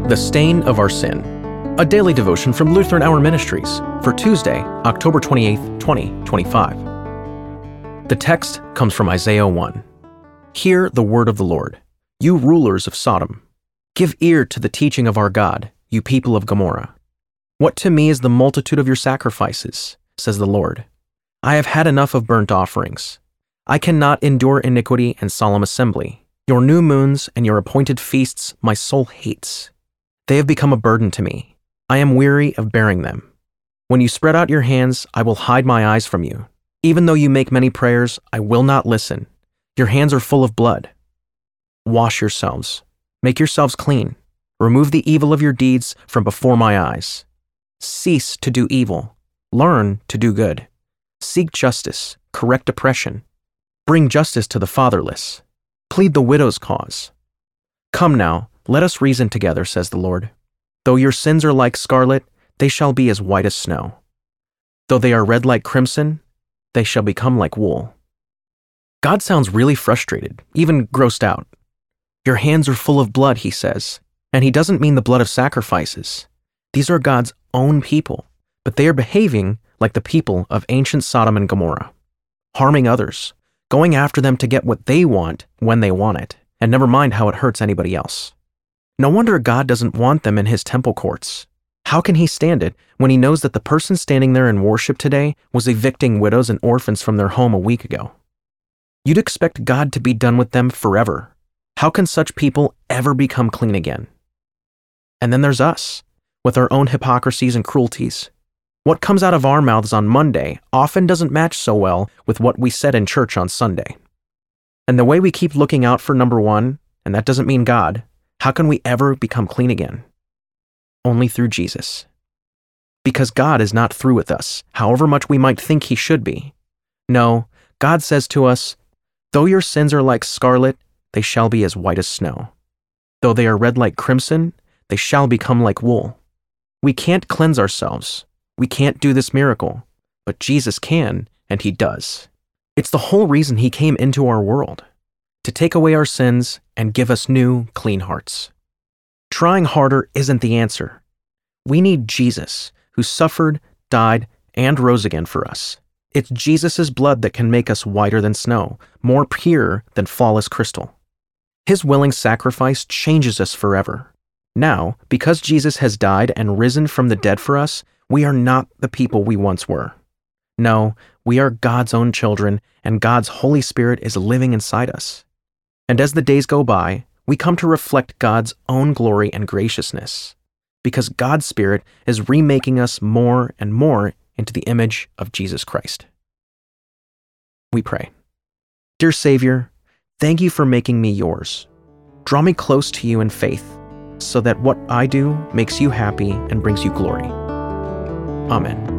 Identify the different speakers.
Speaker 1: The Stain of Our Sin, a daily devotion from Lutheran Hour Ministries for Tuesday, October 28th, 2025. The text comes from Isaiah 1. Hear the word of the Lord, you rulers of Sodom. Give ear to the teaching of our God, you people of Gomorrah. What to me is the multitude of your sacrifices, says the Lord. I have had enough of burnt offerings. I cannot endure iniquity and solemn assembly. Your new moons and your appointed feasts my soul hates. They have become a burden to me. I am weary of bearing them. When you spread out your hands, I will hide my eyes from you. Even though you make many prayers, I will not listen. Your hands are full of blood. Wash yourselves. Make yourselves clean. Remove the evil of your deeds from before my eyes. Cease to do evil. Learn to do good. Seek justice. Correct oppression. Bring justice to the fatherless. Plead the widow's cause. Come now, let us reason together, says the Lord. Though your sins are like scarlet, they shall be as white as snow. Though they are red like crimson, they shall become like wool. God sounds really frustrated, even grossed out. Your hands are full of blood, he says, and he doesn't mean the blood of sacrifices. These are God's own people, but they are behaving like the people of ancient Sodom and Gomorrah, harming others, going after them to get what they want when they want it, and never mind how it hurts anybody else. No wonder God doesn't want them in his temple courts. How can he stand it when he knows that the person standing there in worship today was evicting widows and orphans from their home a week ago? You'd expect God to be done with them forever. How can such people ever become clean again? And then there's us, with our own hypocrisies and cruelties. What comes out of our mouths on Monday often doesn't match so well with what we said in church on Sunday. And the way we keep looking out for number one, and that doesn't mean God, how can we ever become clean again? Only through Jesus. Because God is not through with us, however much we might think he should be. No, God says to us, though your sins are like scarlet, they shall be as white as snow. Though they are red like crimson, they shall become like wool. We can't cleanse ourselves. We can't do this miracle, but Jesus can, and he does. It's the whole reason he came into our world, to take away our sins and give us new, clean hearts. Trying harder isn't the answer. We need Jesus, who suffered, died, and rose again for us. It's Jesus' blood that can make us whiter than snow, more pure than flawless crystal. His willing sacrifice changes us forever. Now, because Jesus has died and risen from the dead for us, we are not the people we once were. No, we are God's own children, and God's Holy Spirit is living inside us. And as the days go by, we come to reflect God's own glory and graciousness, because God's Spirit is remaking us more and more into the image of Jesus Christ. We pray. Dear Savior, thank you for making me yours. Draw me close to you in faith, so that what I do makes you happy and brings you glory. Amen.